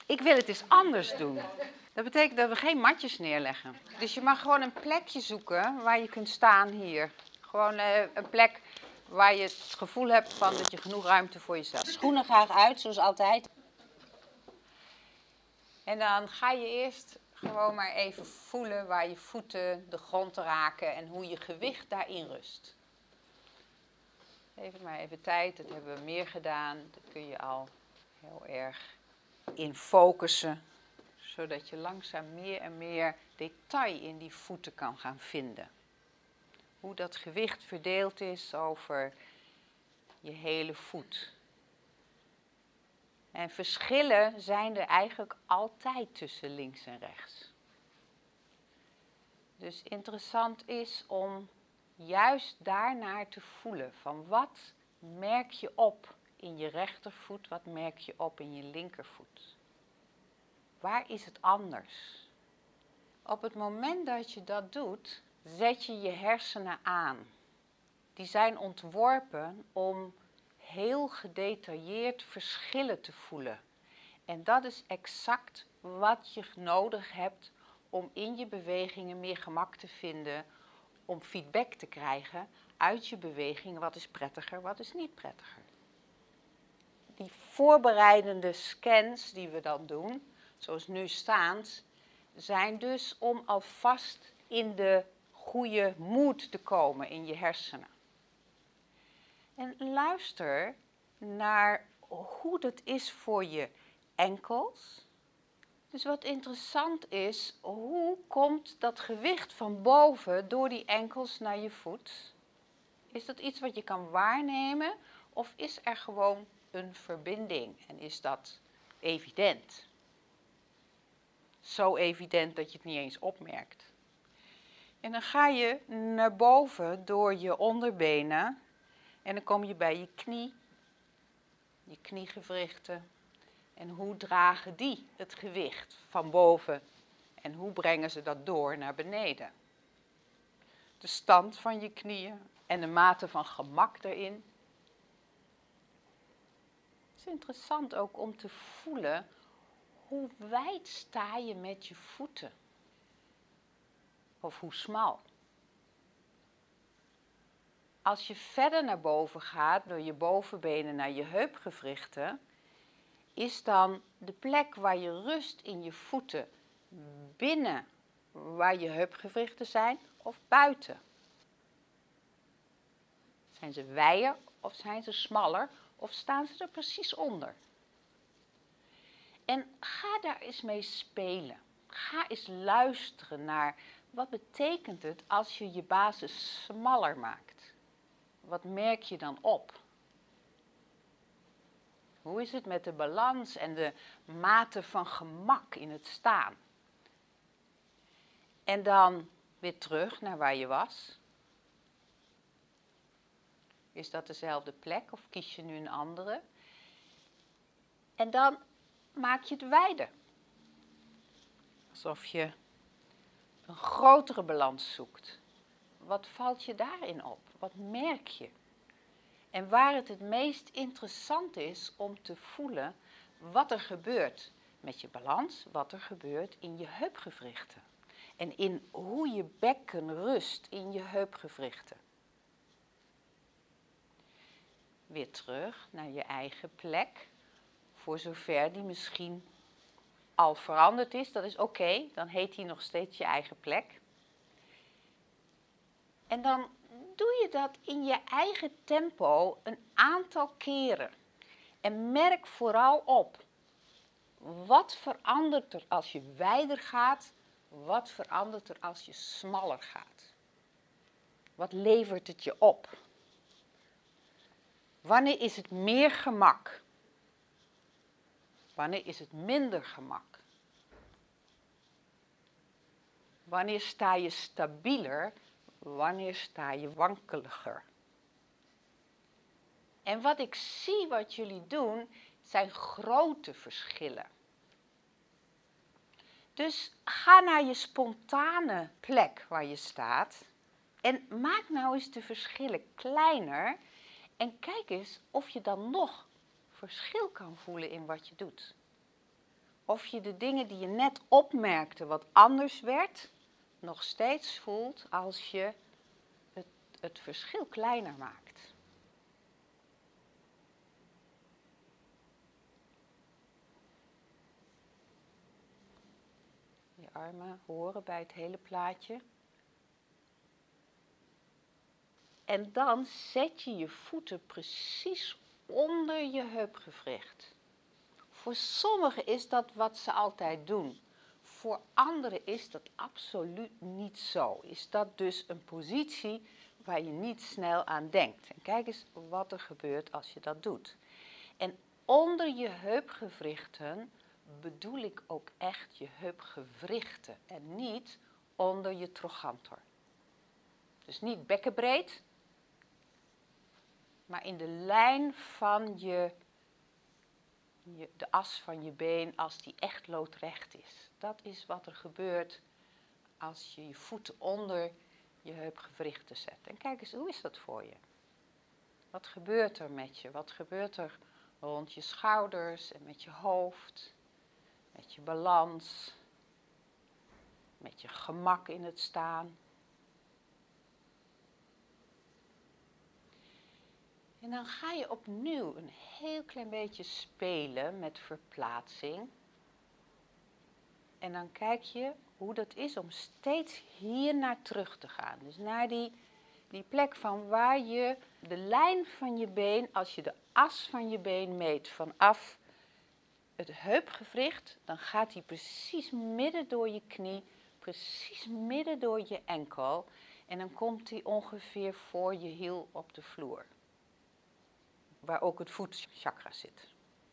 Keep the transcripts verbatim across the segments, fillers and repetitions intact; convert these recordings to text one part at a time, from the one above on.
Ik wil het eens anders doen. Dat betekent dat we geen matjes neerleggen. Dus je mag gewoon een plekje zoeken waar je kunt staan hier. Gewoon uh, een plek waar je het gevoel hebt van dat je genoeg ruimte voor jezelf hebt. Schoenen graag uit, zoals altijd. En dan ga je eerst gewoon maar even voelen waar je voeten de grond raken en hoe je gewicht daarin rust. Geef het maar even tijd, dat hebben we meer gedaan. Dat kun je al heel erg in focussen, zodat je langzaam meer en meer detail in die voeten kan gaan vinden. Hoe dat gewicht verdeeld is over je hele voet. En verschillen zijn er eigenlijk altijd tussen links en rechts. Dus interessant is om juist daarnaar te voelen. Van wat merk je op in je rechtervoet, wat merk je op in je linkervoet? Waar is het anders? Op het moment dat je dat doet, zet je je hersenen aan. Die zijn ontworpen om heel gedetailleerd verschillen te voelen. En dat is exact wat je nodig hebt om in je bewegingen meer gemak te vinden, om feedback te krijgen uit je bewegingen. Wat is prettiger, wat is niet prettiger? Die voorbereidende scans die we dan doen, zoals nu staand, zijn dus om alvast in de goede mood te komen in je hersenen. En luister naar hoe dat is voor je enkels. Dus wat interessant is, hoe komt dat gewicht van boven door die enkels naar je voet? Is dat iets wat je kan waarnemen of is er gewoon een verbinding en is dat evident? Zo evident dat je het niet eens opmerkt. En dan ga je naar boven door je onderbenen en dan kom je bij je knie, je kniegewrichten. En hoe dragen die het gewicht van boven en hoe brengen ze dat door naar beneden? De stand van je knieën en de mate van gemak erin. Het is interessant ook om te voelen hoe wijd sta je met je voeten. Of hoe smal. Als je verder naar boven gaat door je bovenbenen naar je heupgewrichten, is dan de plek waar je rust in je voeten binnen waar je heupgewrichten zijn of buiten? Zijn ze wijer of zijn ze smaller of staan ze er precies onder? En ga daar eens mee spelen. Ga eens luisteren naar wat betekent het als je je basis smaller maakt. Wat merk je dan op? Hoe is het met de balans en de mate van gemak in het staan? En dan weer terug naar waar je was. Is dat dezelfde plek of kies je nu een andere? En dan maak je het wijder. Alsof je een grotere balans zoekt. Wat valt je daarin op? Wat merk je? En waar het het meest interessant is om te voelen wat er gebeurt met je balans, wat er gebeurt in je heupgewrichten. En in hoe je bekken rust in je heupgewrichten. Weer terug naar je eigen plek, voor zover die misschien al veranderd is, dat is oké, okay, dan heet die nog steeds je eigen plek. En dan doe je dat in je eigen tempo een aantal keren. En merk vooral op, wat verandert er als je wijder gaat, wat verandert er als je smaller gaat? Wat levert het je op? Wanneer is het meer gemak? Wanneer is het minder gemak? Wanneer sta je stabieler? Wanneer sta je wankeliger? En wat ik zie wat jullie doen, zijn grote verschillen. Dus ga naar je spontane plek waar je staat en maak nou eens de verschillen kleiner en kijk eens of je dan nog verschil kan voelen in wat je doet. of je de dingen die je net opmerkte wat anders werd, nog steeds voelt als je het, het verschil kleiner maakt. Je armen horen bij het hele plaatje. En dan zet je je voeten precies onder je heupgewricht. Voor sommigen is dat wat ze altijd doen. Voor anderen is dat absoluut niet zo. Is dat dus een positie waar je niet snel aan denkt. En kijk eens wat er gebeurt als je dat doet. En onder je heupgewrichten bedoel ik ook echt je heupgewrichten en niet onder je trochanter. Dus niet bekkenbreed, maar in de lijn van je, je, de as van je been als die echt loodrecht is. Dat is wat er gebeurt als je je voeten onder je heupgewrichten zet. En kijk eens, hoe is dat voor je? Wat gebeurt er met je? Wat gebeurt er rond je schouders en met je hoofd? Met je balans? Met je gemak in het staan? En dan ga je opnieuw een heel klein beetje spelen met verplaatsing. En dan kijk je hoe dat is om steeds hier naar terug te gaan. Dus naar die, die plek van waar je de lijn van je been, als je de as van je been meet vanaf het heupgewricht, dan gaat die precies midden door je knie, precies midden door je enkel. En dan komt die ongeveer voor je hiel op de vloer. Waar ook het voetchakra zit.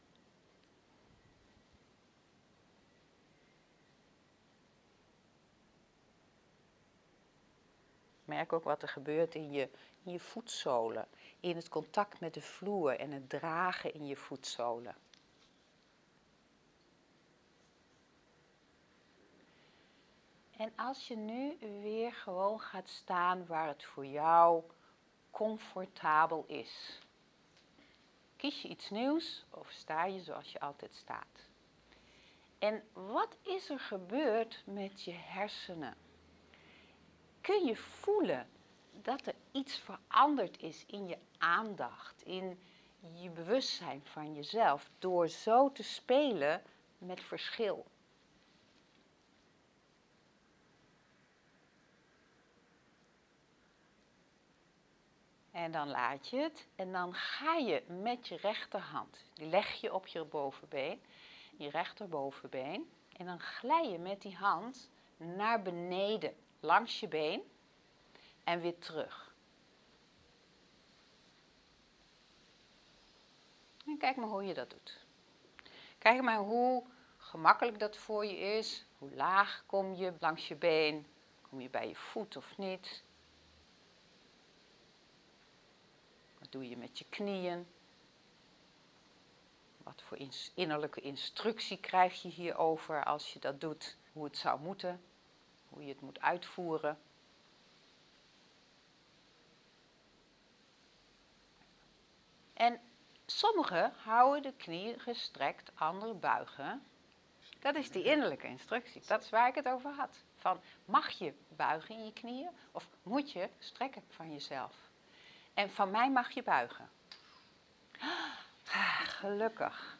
Merk ook wat er gebeurt in je, in je voetzolen. In het contact met de vloer en het dragen in je voetzolen. En als je nu weer gewoon gaat staan waar het voor jou comfortabel is. Kies je iets nieuws of sta je zoals je altijd staat? En wat is er gebeurd met je hersenen? Kun je voelen dat er iets veranderd is in je aandacht, in je bewustzijn van jezelf, door zo te spelen met verschil? En dan laat je het en dan ga je met je rechterhand, die leg je op je bovenbeen, je rechterbovenbeen, en dan glij je met die hand naar beneden, langs je been en weer terug. En kijk maar hoe je dat doet. Kijk maar hoe gemakkelijk dat voor je is, hoe laag kom je langs je been, kom je bij je voet of niet. Wat doe je met je knieën? Wat voor innerlijke instructie krijg je hierover als je dat doet? Hoe het zou moeten, hoe je het moet uitvoeren. En sommigen houden de knieën gestrekt, anderen buigen. Dat is die innerlijke instructie, dat is waar ik het over had. Van, mag je buigen in je knieën of moet je strekken van jezelf? En van mij mag je buigen. Ah, gelukkig.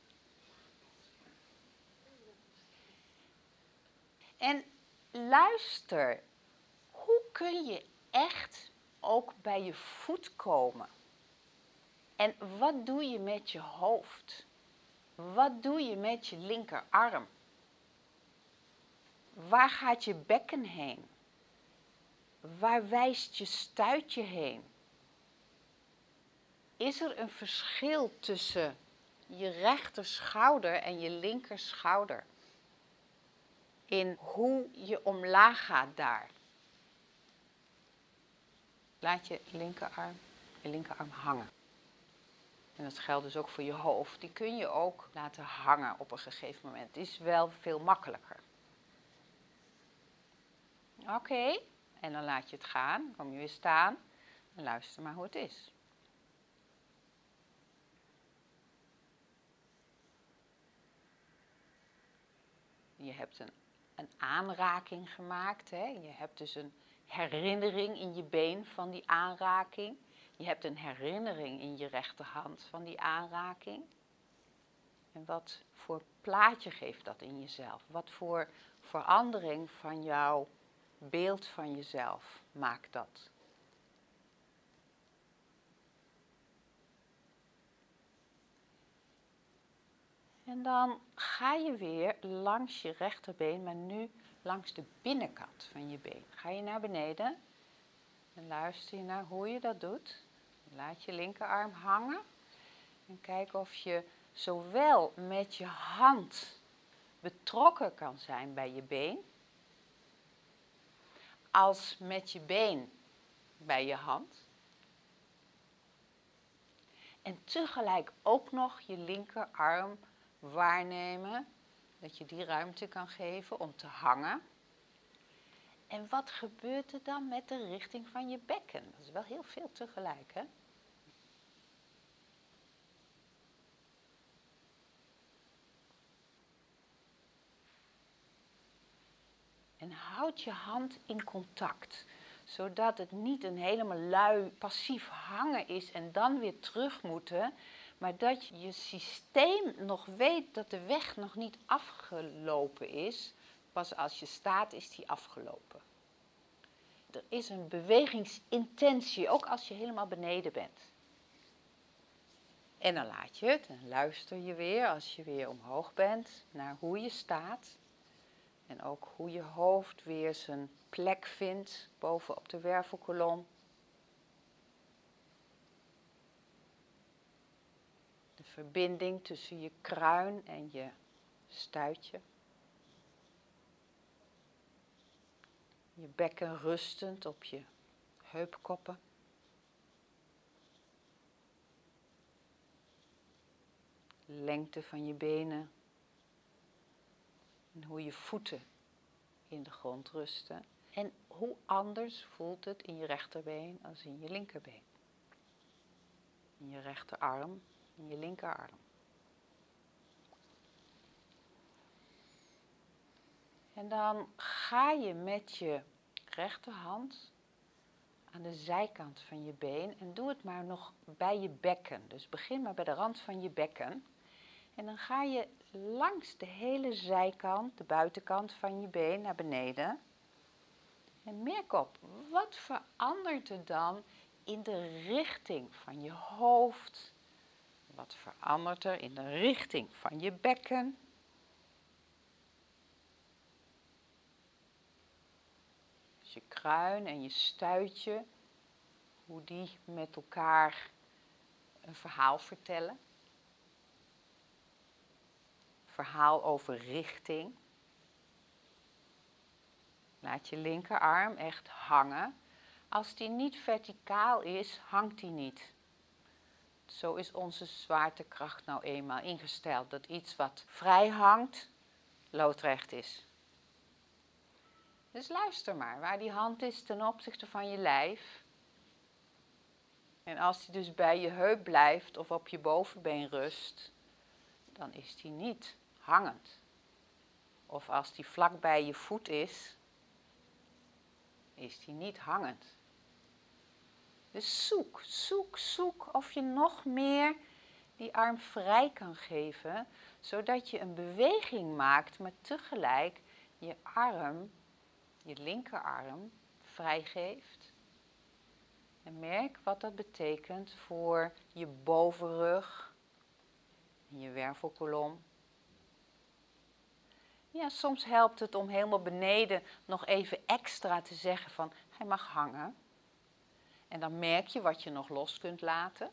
En luister, hoe kun je echt ook bij je voet komen? En wat doe je met je hoofd? Wat doe je met je linkerarm? Waar gaat je bekken heen? Waar wijst je stuitje heen? Is er een verschil tussen je rechterschouder en je linkerschouder? In hoe je omlaag gaat daar. Laat je linkerarm, je linkerarm hangen. En dat geldt dus ook voor je hoofd. Die kun je ook laten hangen op een gegeven moment. Het is wel veel makkelijker. Oké, okay. En dan laat je het gaan. Kom je weer staan. En luister maar hoe het is. Je hebt een, een aanraking gemaakt. Hè? Je hebt dus een herinnering in je been van die aanraking. Je hebt een herinnering in je rechterhand van die aanraking. En wat voor plaatje geeft dat in jezelf? Wat voor verandering van jouw beeld van jezelf maakt dat? En dan ga je weer langs je rechterbeen, maar nu langs de binnenkant van je been. Ga je naar beneden en luister je naar hoe je dat doet. Laat je linkerarm hangen en kijk of je zowel met je hand betrokken kan zijn bij je been, als met je been bij je hand. En tegelijk ook nog je linkerarm waarnemen, dat je die ruimte kan geven om te hangen. En wat gebeurt er dan met de richting van je bekken? Dat is wel heel veel tegelijk, hè? En houd je hand in contact, zodat het niet een helemaal lui, passief hangen is en dan weer terug moeten, maar dat je systeem nog weet dat de weg nog niet afgelopen is. Pas als je staat is die afgelopen. Er is een bewegingsintentie, ook als je helemaal beneden bent. En dan laat je het en luister je weer als je weer omhoog bent naar hoe je staat. En ook hoe je hoofd weer zijn plek vindt bovenop de wervelkolom. De verbinding tussen je kruin en je stuitje. Je bekken rustend op je heupkoppen. De lengte van je benen. En hoe je voeten in de grond rusten. En hoe anders voelt het in je rechterbeen als in je linkerbeen. In je rechterarm, in je linkerarm. En dan ga je met je rechterhand aan de zijkant van je been en doe het maar nog bij je bekken. Dus begin maar bij de rand van je bekken. En dan ga je langs de hele zijkant, de buitenkant van je been naar beneden. En merk op, wat verandert er dan in de richting van je hoofd? Wat verandert er in de richting van je bekken? Dus je kruin en je stuitje, hoe die met elkaar een verhaal vertellen. Verhaal over richting. Laat je linkerarm echt hangen. Als die niet verticaal is, hangt die niet. Zo is onze zwaartekracht nou eenmaal ingesteld. Dat iets wat vrij hangt, loodrecht is. Dus luister maar waar die hand is ten opzichte van je lijf. En als die dus bij je heup blijft of op je bovenbeen rust, dan is die niet hangend. Of als die vlak bij je voet is, is die niet hangend. Dus zoek, zoek, zoek of je nog meer die arm vrij kan geven, zodat je een beweging maakt, maar tegelijk je arm, je linkerarm, vrijgeeft. En merk wat dat betekent voor je bovenrug en je wervelkolom. Ja, soms helpt het om helemaal beneden nog even extra te zeggen van hij mag hangen. En dan merk je wat je nog los kunt laten.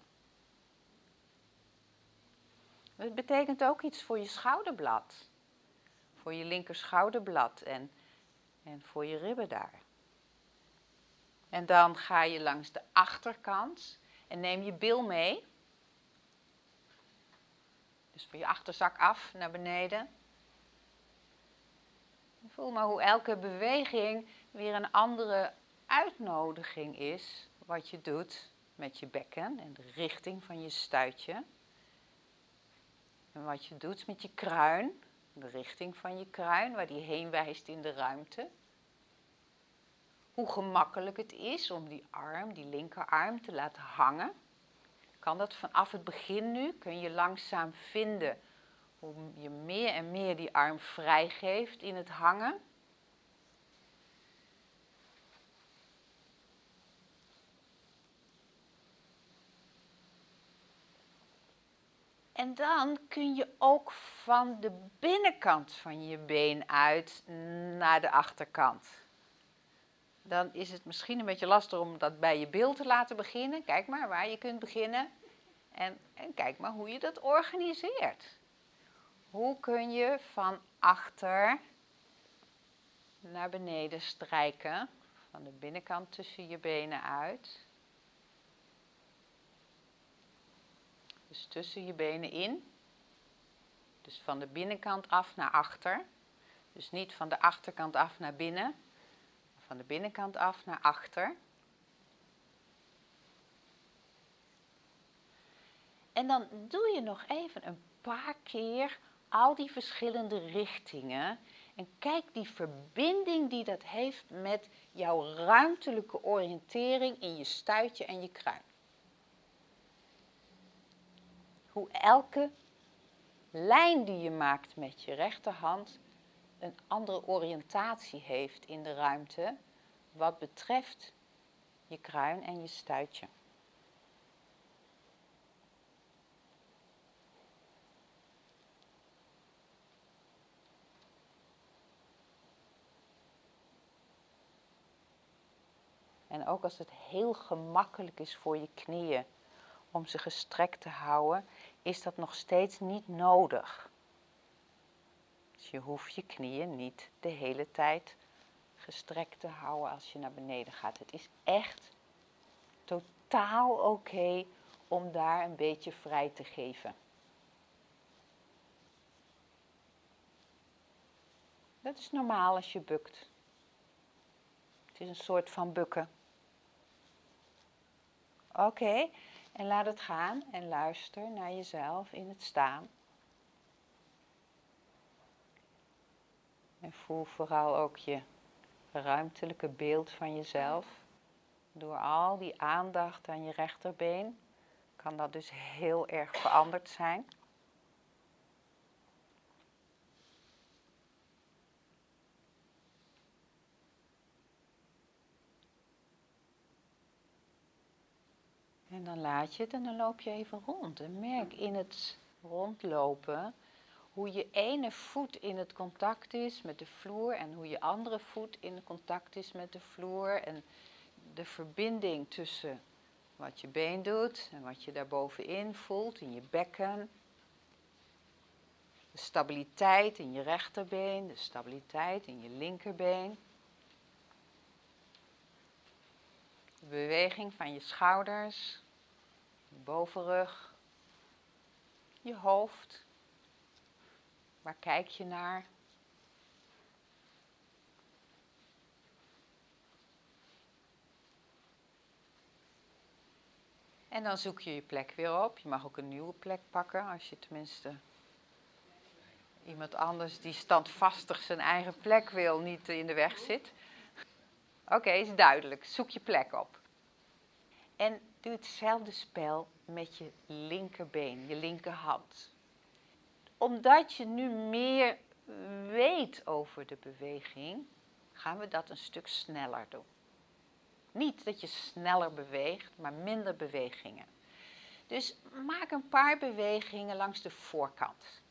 Het betekent ook iets voor je schouderblad. Voor je linker schouderblad en, en voor je ribben daar. En dan ga je langs de achterkant en neem je bil mee. Dus van je achterzak af naar beneden. Voel maar hoe elke beweging weer een andere uitnodiging is wat je doet met je bekken en de richting van je stuitje. En wat je doet met je kruin de richting van je kruin, waar die heen wijst in de ruimte. Hoe gemakkelijk het is om die arm, die linkerarm, te laten hangen. Kan dat vanaf het begin nu, kun je langzaam vinden hoe je meer en meer die arm vrijgeeft in het hangen. En dan kun je ook van de binnenkant van je been uit naar de achterkant. Dan is het misschien een beetje lastig om dat bij je bil te laten beginnen. Kijk maar waar je kunt beginnen. En, en kijk maar hoe je dat organiseert. Hoe kun je van achter naar beneden strijken, van de binnenkant tussen je benen uit. Dus tussen je benen in. Dus van de binnenkant af naar achter. Dus niet van de achterkant af naar binnen, maar van de binnenkant af naar achter. En dan doe je nog even een paar keer al die verschillende richtingen. En kijk die verbinding die dat heeft met jouw ruimtelijke oriëntering in je stuitje en je kruin. Hoe elke lijn die je maakt met je rechterhand een andere oriëntatie heeft in de ruimte wat betreft je kruin en je stuitje. En ook als het heel gemakkelijk is voor je knieën om ze gestrekt te houden, is dat nog steeds niet nodig. Dus je hoeft je knieën niet de hele tijd gestrekt te houden als je naar beneden gaat. Het is echt totaal oké om daar een beetje vrij te geven. Dat is normaal als je bukt. Het is een soort van bukken. Oké, okay. En laat het gaan en luister naar jezelf in het staan. En voel vooral ook je ruimtelijke beeld van jezelf. Door al die aandacht aan je rechterbeen kan dat dus heel erg veranderd zijn. En dan laat je het en dan loop je even rond. En merk in het rondlopen hoe je ene voet in het contact is met de vloer en hoe je andere voet in contact is met de vloer. En de verbinding tussen wat je been doet en wat je daarbovenin voelt in je bekken. De stabiliteit in je rechterbeen, de stabiliteit in je linkerbeen. De beweging van je schouders, je bovenrug, je hoofd. Waar kijk je naar? En dan zoek je je plek weer op. Je mag ook een nieuwe plek pakken als je tenminste iemand anders die standvastig zijn eigen plek wil niet in de weg zit. Oké, okay, is duidelijk. Zoek je plek op. En doe hetzelfde spel met je linkerbeen, je linkerhand. Omdat je nu meer weet over de beweging, gaan we dat een stuk sneller doen. Niet dat je sneller beweegt, maar minder bewegingen. Dus maak een paar bewegingen langs de voorkant.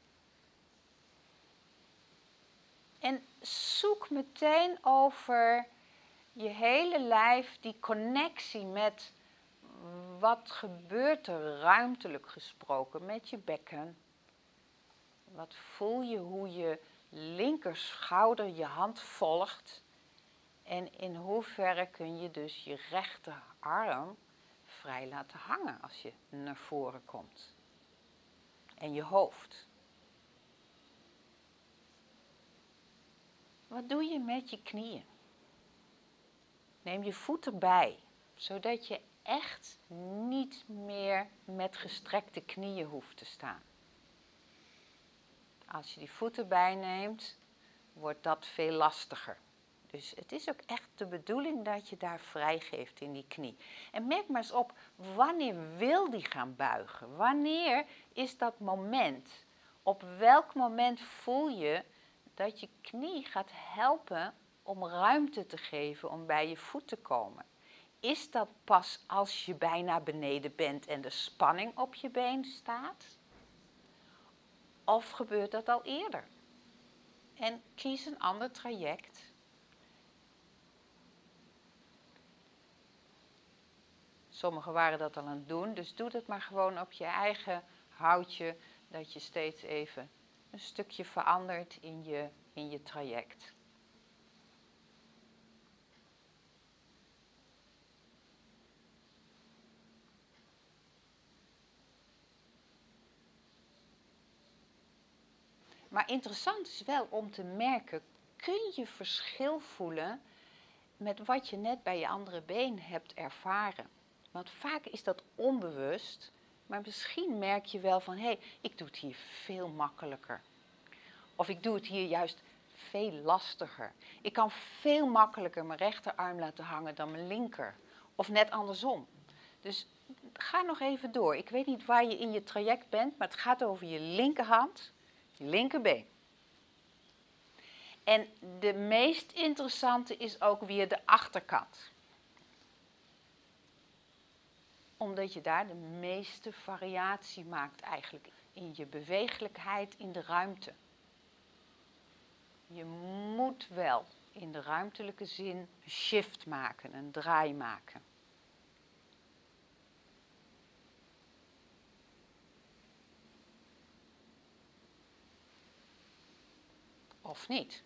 En zoek meteen over je hele lijf die connectie met wat gebeurt er ruimtelijk gesproken met je bekken. Wat voel je hoe je linkerschouder je hand volgt. En in hoeverre kun je dus je rechterarm vrij laten hangen als je naar voren komt. En je hoofd. Wat doe je met je knieën? Neem je voet erbij, zodat je echt niet meer met gestrekte knieën hoeft te staan. Als je die voeten bijneemt, wordt dat veel lastiger. Dus het is ook echt de bedoeling dat je daar vrijgeeft in die knie. En merk maar eens op, wanneer wil die gaan buigen? Wanneer is dat moment? Op welk moment voel je dat je knie gaat helpen om ruimte te geven om bij je voet te komen? Is dat pas als je bijna beneden bent en de spanning op je been staat? Of gebeurt dat al eerder? En kies een ander traject. Sommigen waren dat al aan het doen, dus doe dat maar gewoon op je eigen houtje, dat je steeds even een stukje verandert in je, in je traject. Maar interessant is wel om te merken, kun je verschil voelen met wat je net bij je andere been hebt ervaren? Want vaak is dat onbewust, maar misschien merk je wel van, hé, hey, ik doe het hier veel makkelijker. Of ik doe het hier juist veel lastiger. Ik kan veel makkelijker mijn rechterarm laten hangen dan mijn linker. Of net andersom. Dus ga nog even door. Ik weet niet waar je in je traject bent, maar het gaat over je linkerhand, je linkerbeen. En de meest interessante is ook weer de achterkant. Omdat je daar de meeste variatie maakt eigenlijk in je bewegelijkheid in de ruimte. Je moet wel in de ruimtelijke zin een shift maken, een draai maken. Of niet?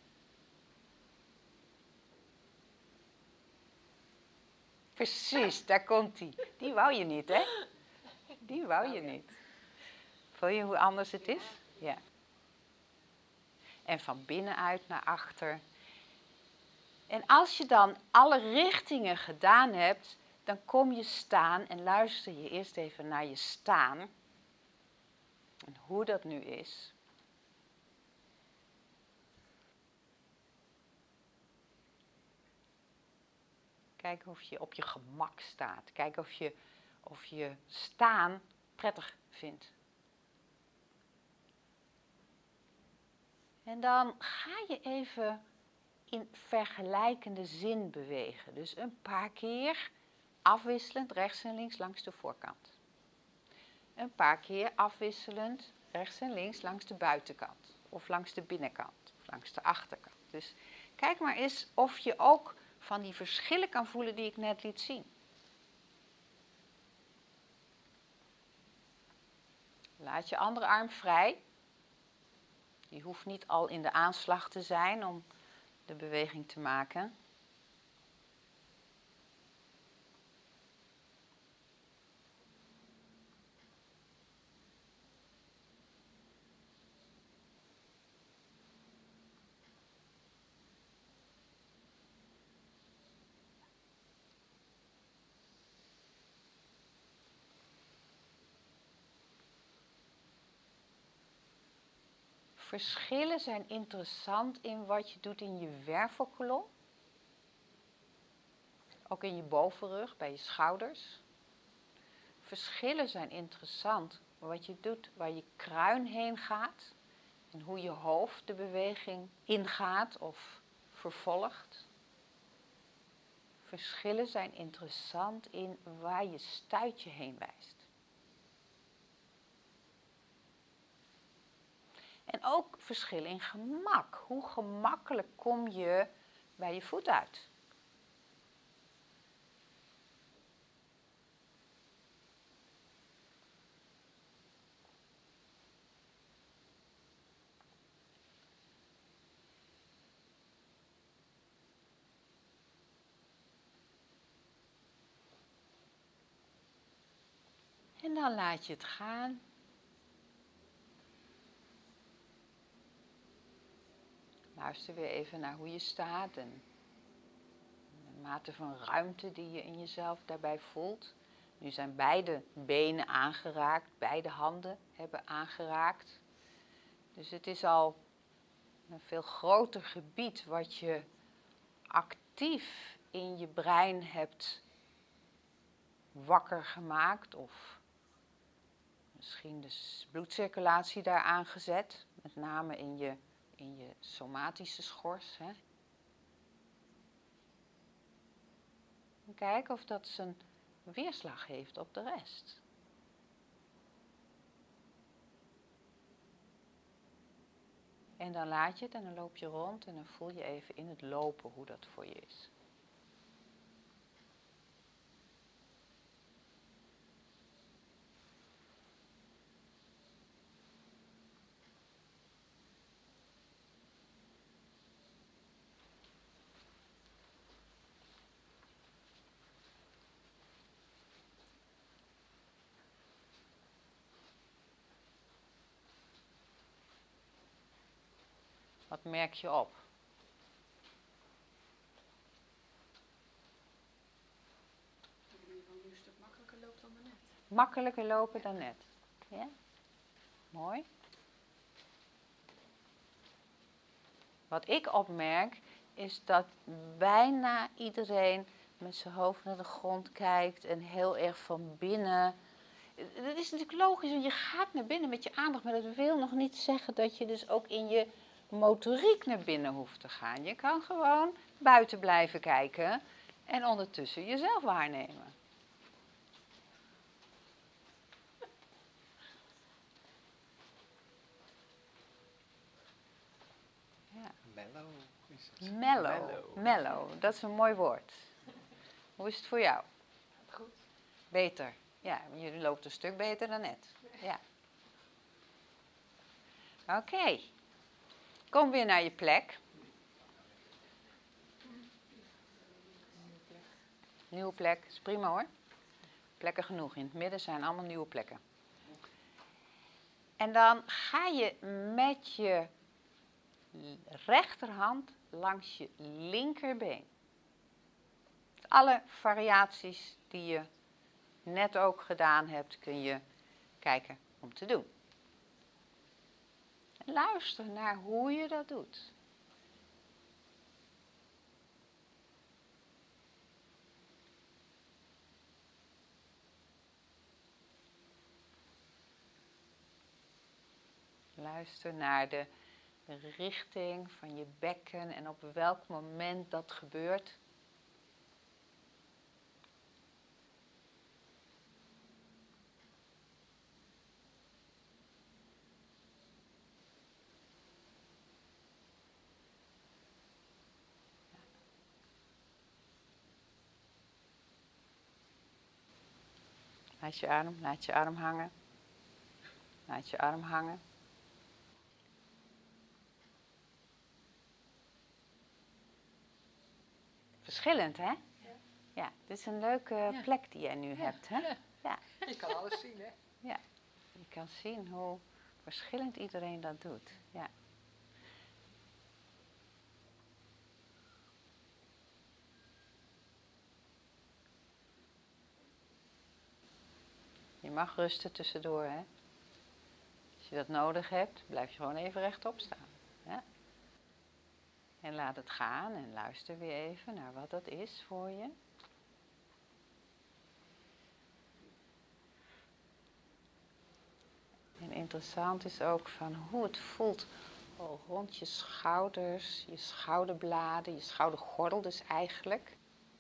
Precies, daar komt die. Die wou je niet, hè? Die wou je niet. Voel je hoe anders het is? Ja. En van binnenuit naar achter. En als je dan alle richtingen gedaan hebt, dan kom je staan en luister je eerst even naar je staan. En hoe dat nu is. Kijk of je op je gemak staat. Kijk of je, of je staan prettig vindt. En dan ga je even in vergelijkende zin bewegen. Dus een paar keer afwisselend rechts en links langs de voorkant. Een paar keer afwisselend rechts en links langs de buitenkant. Of langs de binnenkant. Of langs de achterkant. Dus kijk maar eens of je ook van die verschillen kan voelen die ik net liet zien. Laat je andere arm vrij. Die hoeft niet al in de aanslag te zijn om de beweging te maken. Verschillen zijn interessant in wat je doet in je wervelkolom. Ook in je bovenrug, bij je schouders. Verschillen zijn interessant wat je doet waar je kruin heen gaat. En hoe je hoofd de beweging ingaat of vervolgt. Verschillen zijn interessant in waar je stuitje heen wijst. En ook verschillen in gemak. Hoe gemakkelijk kom je bij je voet uit? En dan laat je het gaan. Luister weer even naar hoe je staat en de mate van ruimte die je in jezelf daarbij voelt. Nu zijn beide benen aangeraakt, beide handen hebben aangeraakt. Dus het is al een veel groter gebied wat je actief in je brein hebt wakker gemaakt of misschien de bloedcirculatie daar aangezet, met name in je, in je somatische schors. Hè. En kijk of dat zijn weerslag heeft op de rest. En dan laat je het en dan loop je rond en dan voel je even in het lopen hoe dat voor je is. Wat merk je op? Dat het in ieder geval nu een stuk makkelijker loopt dan daarnet. Makkelijker lopen dan net. Ja? Mooi. Wat ik opmerk is dat bijna iedereen met zijn hoofd naar de grond kijkt en heel erg van binnen. Dat is natuurlijk logisch, want je gaat naar binnen met je aandacht, maar dat wil nog niet zeggen dat je dus ook in je motoriek naar binnen hoeft te gaan. Je kan gewoon buiten blijven kijken en ondertussen jezelf waarnemen. Ja. Mellow is het. Mellow. Mellow. Mellow, dat is een mooi woord. Hoe is het voor jou? Goed. Beter. Ja, je loopt een stuk beter dan net. Ja. Oké. Okay. Kom weer naar je plek. Nieuwe plek, is prima hoor. Plekken genoeg. In het midden zijn allemaal nieuwe plekken. En dan ga je met je rechterhand langs je linkerbeen. Alle variaties die je net ook gedaan hebt, kun je kijken om te doen. Luister naar hoe je dat doet. Luister naar de richting van je bekken en op welk moment dat gebeurt. Laat je arm, laat je arm hangen. Laat je arm hangen. Verschillend, hè? Ja. Ja, dit is een leuke Ja. plek die jij nu Ja. hebt, hè? Ja. Ja. Je kan alles zien, hè? Ja. Je kan zien hoe verschillend iedereen dat doet. Ja. Je mag rusten tussendoor, hè? Als je dat nodig hebt, blijf je gewoon even rechtop staan. Ja? En laat het gaan en luister weer even naar wat dat is voor je. En interessant is ook van hoe het voelt oh, rond je schouders, je schouderbladen, je schoudergordel dus eigenlijk.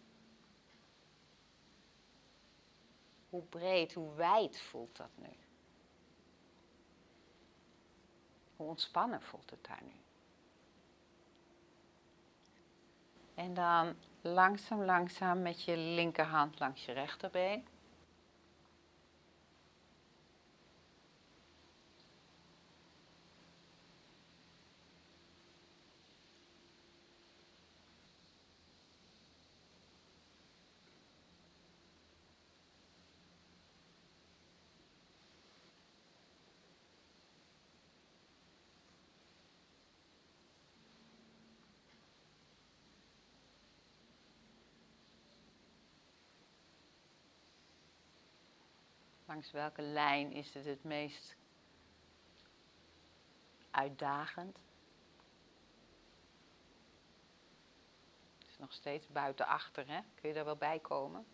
Hoe breed, hoe wijd voelt dat nu? Hoe ontspannen voelt het daar nu? En dan langzaam, langzaam met je linkerhand langs je rechterbeen. Langs welke lijn is het het meest uitdagend. Het is nog steeds buiten achter, hè? Kun je daar wel bij komen?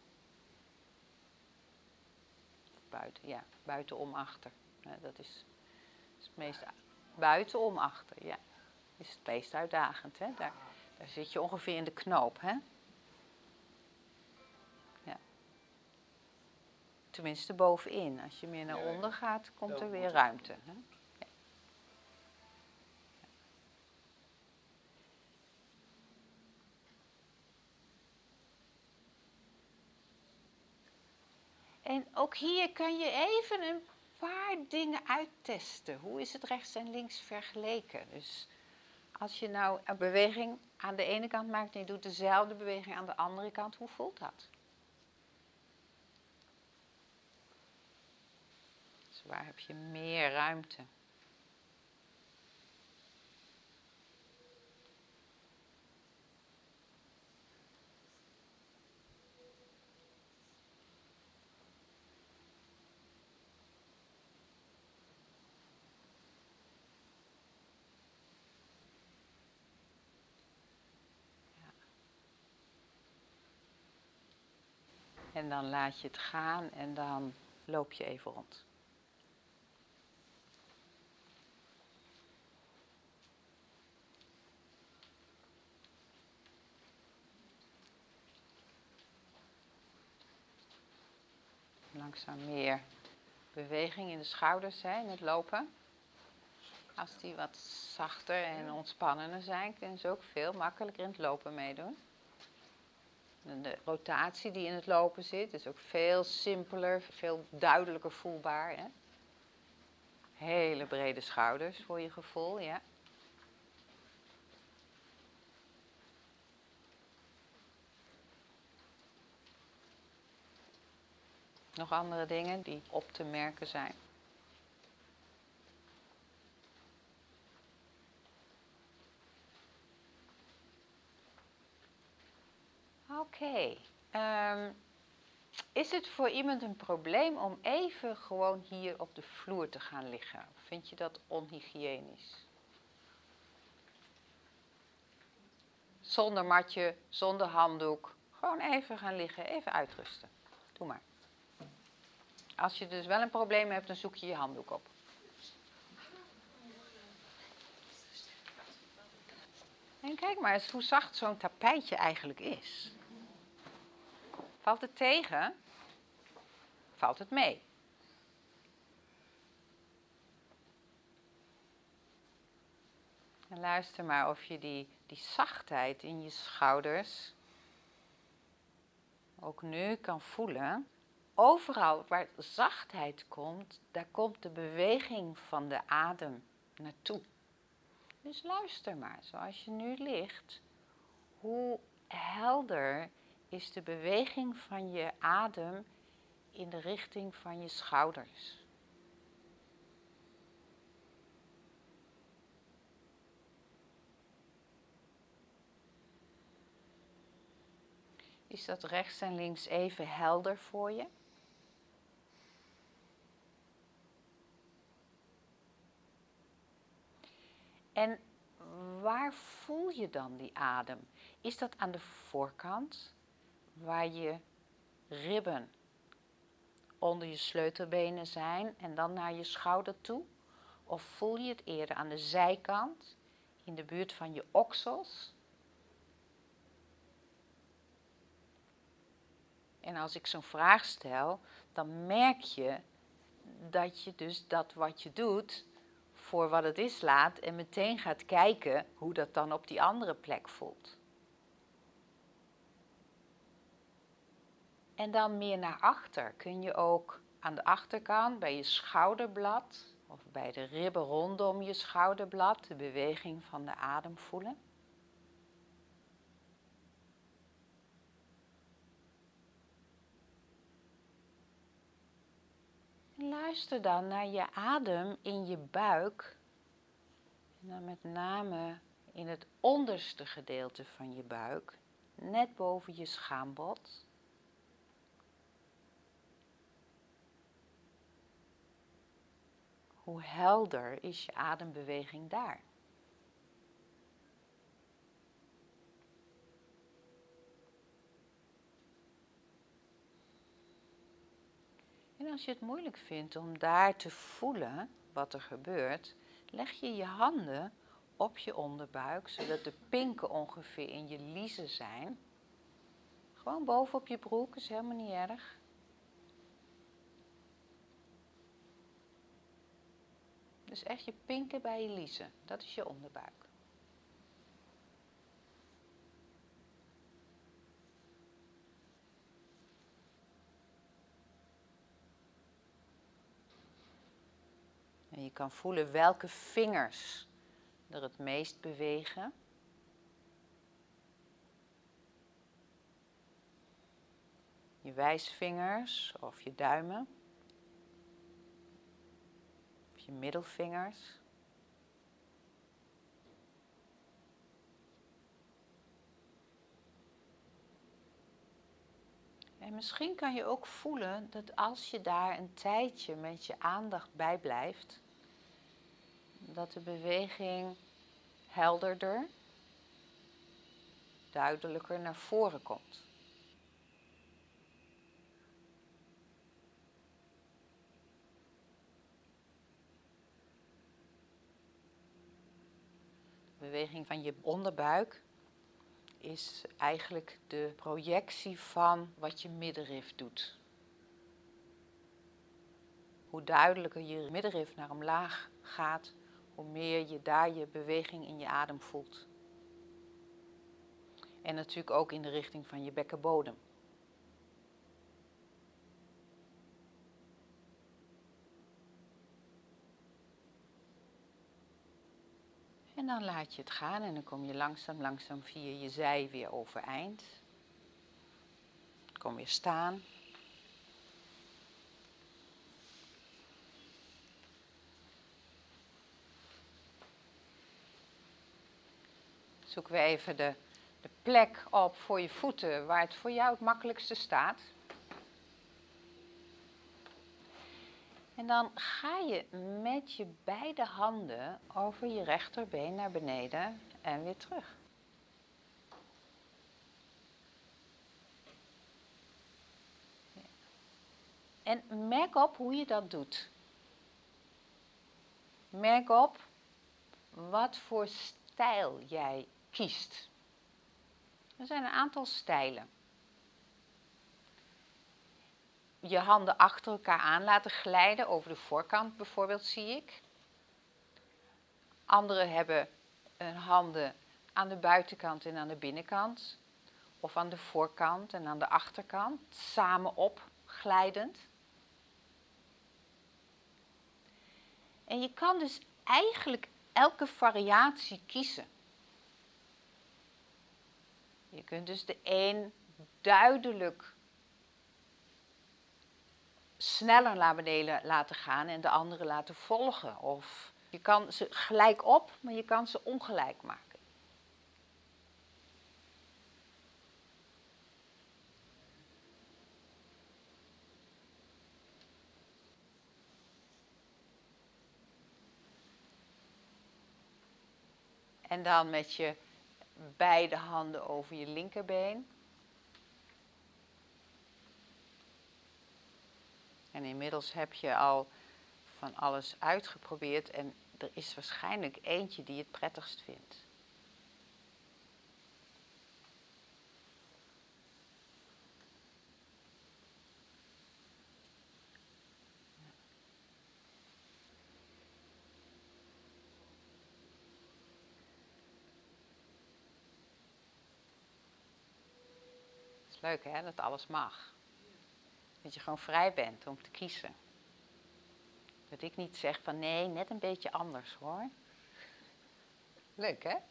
Buiten, ja, buitenom achter. Ja, dat is, is het meest buitenom achter, ja. Is het meest uitdagend, hè? Daar, daar zit je ongeveer in de knoop, hè? Ja. Tenminste bovenin. Als je meer naar Ja, ja. onder gaat, komt Zo er weer moet het. ruimte. Hè? Ja. En ook hier kan je even een paar dingen uittesten. Hoe is het rechts en links vergeleken? Dus als je nou een beweging aan de ene kant maakt en je doet dezelfde beweging aan de andere kant, hoe voelt dat? Dus waar heb je meer ruimte? En dan laat je het gaan en dan loop je even rond. Langzaam meer beweging in de schouders, hè, in het lopen. Als die wat zachter en ontspannender zijn, kunnen ze ook veel makkelijker in het lopen meedoen. En de rotatie die in het lopen zit, is ook veel simpeler, veel duidelijker voelbaar. Hè? Hele brede schouders voor je gevoel, ja. Nog andere dingen die op te merken zijn. Oké. Okay. Um, is het voor iemand een probleem om even gewoon hier op de vloer te gaan liggen? Vind je dat onhygiënisch? Zonder matje, zonder handdoek. Gewoon even gaan liggen, even uitrusten. Doe maar. Als je dus wel een probleem hebt, dan zoek je je handdoek op. En kijk maar eens hoe zacht zo'n tapijtje eigenlijk is. Valt het tegen? Valt het mee? En luister maar of je die, die zachtheid in je schouders ook nu kan voelen. Overal waar zachtheid komt, daar komt de beweging van de adem naartoe. Dus luister maar, zoals je nu ligt. Hoe helder is de beweging van je adem in de richting van je schouders? Is dat rechts en links even helder voor je? En waar voel je dan die adem? Is dat aan de voorkant, waar je ribben onder je sleutelbenen zijn en dan naar je schouder toe? Of voel je het eerder aan de zijkant, in de buurt van je oksels? En als ik zo'n vraag stel, dan merk je dat je dus dat wat je doet voor wat het is laat en meteen gaat kijken hoe dat dan op die andere plek voelt. En dan meer naar achter kun je ook aan de achterkant bij je schouderblad of bij de ribben rondom je schouderblad de beweging van de adem voelen. En luister dan naar je adem in je buik. En dan met name in het onderste gedeelte van je buik, net boven je schaambod. hoe helder is je adembeweging daar? En als je het moeilijk vindt om daar te voelen wat er gebeurt, leg je je handen op je onderbuik, zodat de pinken ongeveer in je liezen zijn. Gewoon bovenop je broek, is helemaal niet erg. Dus echt je pinken bij je liezen, dat is je onderbuik. En je kan voelen welke vingers er het meest bewegen. Je wijsvingers of je duimen. Of je middelvingers. En misschien kan je ook voelen dat als je daar een tijdje met je aandacht bij blijft, dat de beweging helderder, duidelijker naar voren komt. De beweging van je onderbuik is eigenlijk de projectie van wat je middenrif doet. Hoe duidelijker je middenrif naar omlaag gaat, hoe meer je daar je beweging in je adem voelt. En natuurlijk ook in de richting van je bekkenbodem. En dan laat je het gaan en dan kom je langzaam, langzaam via je zij weer overeind. Kom weer staan. Zoek weer even de, de plek op voor je voeten waar het voor jou het makkelijkste staat. En dan ga je met je beide handen over je rechterbeen naar beneden en weer terug. En merk op hoe je dat doet. Merk op wat voor stijl jij kiest. Er zijn een aantal stijlen. Je handen achter elkaar aan laten glijden, over de voorkant bijvoorbeeld zie ik. Anderen hebben hun handen aan de buitenkant en aan de binnenkant. Of aan de voorkant en aan de achterkant, samen op, glijdend. En je kan dus eigenlijk elke variatie kiezen. Je kunt dus de een duidelijk sneller naar beneden laten gaan en de andere laten volgen. Of je kan ze gelijk op, maar je kan ze ongelijk maken. En dan met je beide handen over je linkerbeen. En inmiddels heb je al van alles uitgeprobeerd en er is waarschijnlijk eentje die je het prettigst vindt. Het is leuk hè, dat alles mag. Dat je gewoon vrij bent om te kiezen. Dat ik niet zeg van nee, net een beetje anders hoor. Leuk hè?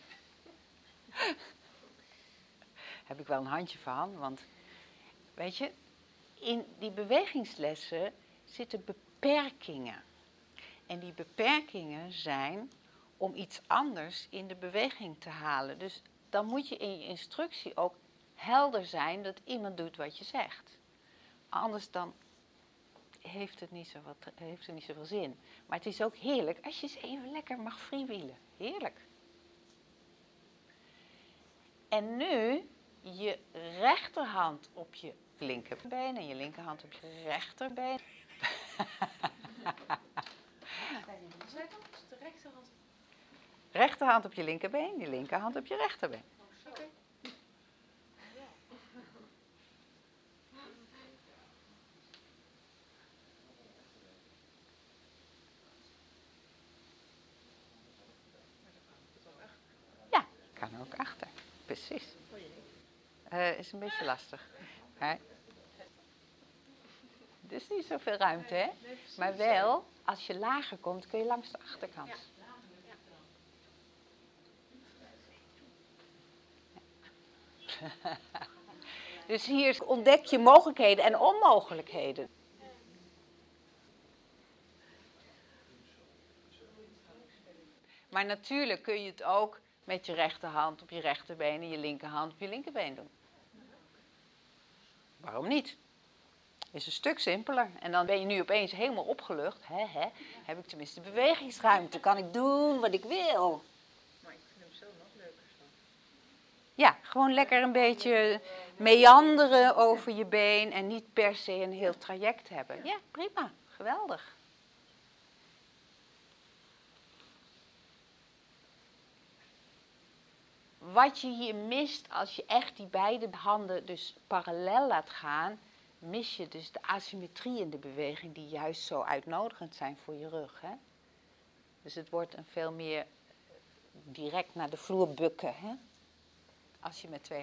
Heb ik wel een handje van, want weet je, in die bewegingslessen zitten beperkingen. En die beperkingen zijn om iets anders in de beweging te halen. Dus dan moet je in je instructie ook helder zijn dat iemand doet wat je zegt. Anders dan heeft het niet zo wat, heeft het niet zoveel zin. Maar het is ook heerlijk als je eens even lekker mag freewheelen. Heerlijk. En nu je rechterhand op je linkerbeen en je linkerhand op je rechterbeen. Zij dan? Is de rechterhand? Rechterhand op je linkerbeen, je linkerhand op je rechterbeen. Oké. Ja, kan ook achter. Precies. Uh, is een beetje lastig. Maar er is niet zoveel ruimte, hè? Maar wel, als je lager komt, kun je langs de achterkant. Ja. Dus hier ontdek je mogelijkheden en onmogelijkheden. Maar natuurlijk kun je het ook met je rechterhand op je rechterbeen en je linkerhand op je linkerbeen doen. Waarom niet? Is een stuk simpeler. En dan ben je nu opeens helemaal opgelucht. Hè, hè? Heb ik tenminste bewegingsruimte? Kan ik doen wat ik wil? Maar ik vind hem zo nog leuker zo. Ja, gewoon lekker een beetje meanderen over je been en niet per se een heel traject hebben. Ja, prima. Geweldig. Wat je hier mist als je echt die beide handen dus parallel laat gaan, mis je dus de asymmetrie in de beweging die juist zo uitnodigend zijn voor je rug. Hè? Dus het wordt een veel meer direct naar de vloer bukken, hè? Als je met twee